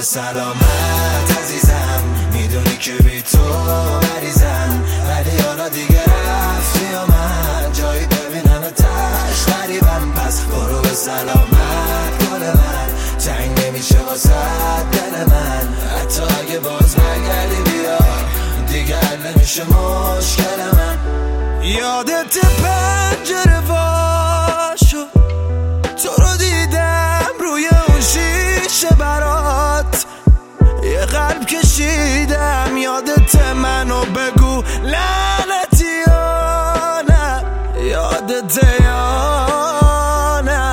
به سلامت عزیزم، میدونی که بی تو مریضم، ولی حالا دیگه رفتی و من جایی ببینم تش غریبم. پس برو به سلامت گل من، تنگ نمیشه واسه دل من، حتی اگه باز برگردی بیا دیگه حل نمیشه مشکل من. یادت پنجره وا شد، تو رو دیدم روی اون شیشه برات یه قلب کشیدم. یادت منو بگو لعنتی یا نه، یادت یا نه؟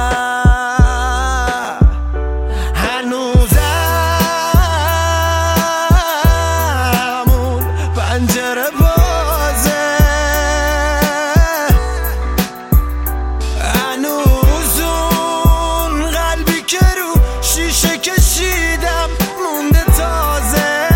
هنوزم اون پنجره بازه، هنوز اون قلبی که رو شیشه کشیدم مونده تازه.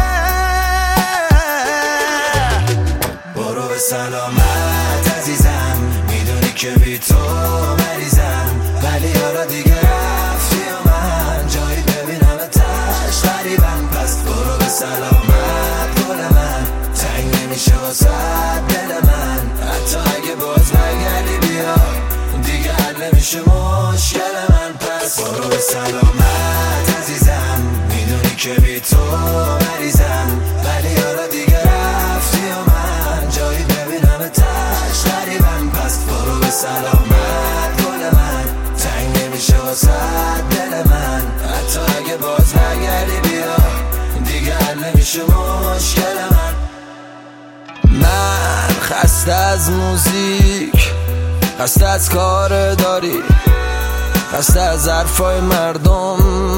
برو به سلامت عزیزم، میدونی که بی تو مریضم، ولی حالا دیگه رفتی و من جایی ببینم تش غریبم. پس برو به سلامت گل من، تنگ نمیشه واسه دل من، حتی اگه باز برگردی بیا دیگه حل نمیشه مشکل من. پس برو به سلامت عزیزم، میدونی که بی تو مریضم، ولی حالا دیگه رفتی و من جایی ببینم تش غریبم. پس برو به سلامت گل من، تنگ نمیشه واسه دل من، حتی اگه باز برگردی بیا دیگه حل نمیشه مشکل من. من خسته از موزیک، خسته از کار داری، خسته از حرفای مردم،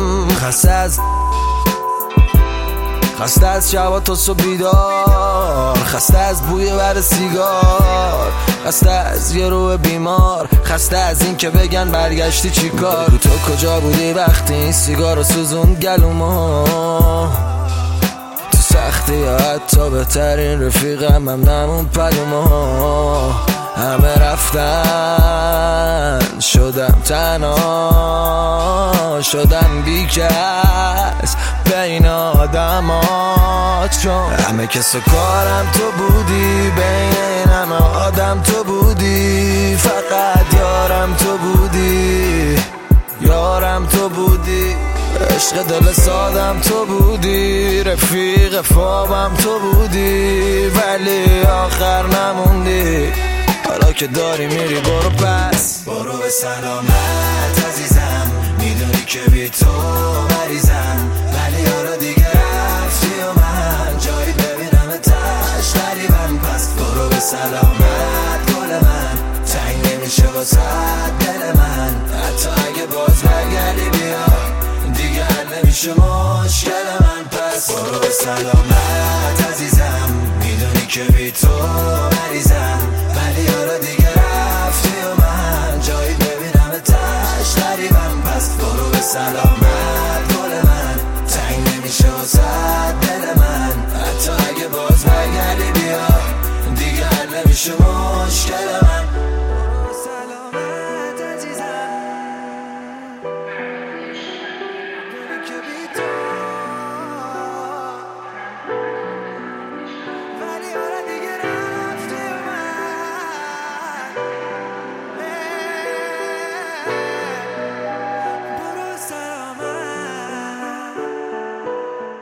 خسته از شبا تا صبح بیدار، خسته از بوی بر سیگار، خسته از یه روح بیمار، خسته از این که بگن برگشتی چی کار. تو کجا بودی وقتی این سیگار رو سوزوند گلومو؟ تو سختی یا حتی بهترین رفیقم هم نمون پلومو. همه رفتن شدم تنها، شدم بیکس بین آدمات، چون همه کس و کارم تو بودی، بین این همه آدم تو بودی، فقط یارم تو بودی، یارم تو بودی، عشق دل سادم تو بودی، رفیق خوابم تو بودی، ولی آخر نموندی. حالا که داری میری برو پس، برو به سلامت عزیزم، میدونی که بی تو مریضم، ولی حالا دیگه رفتی و من جایی ببینم تش غریبم. پس برو به سلامت گل من، تنگ نمیشه واسه دل من، حتی اگه باز برگردی بیا دیگه حل نمیشه مشکل من. پس برو به سلامت عزیزم، میدونی که بی تو مریضم، ولی حالا دیگه رفتی و من جایی ببینم تش غریبم. پس برو به سلامت گل من، تنگ نمیشه واسه دل من، حتی اگه باز برگردی بیا دیگه حل نمیشه مشکل من.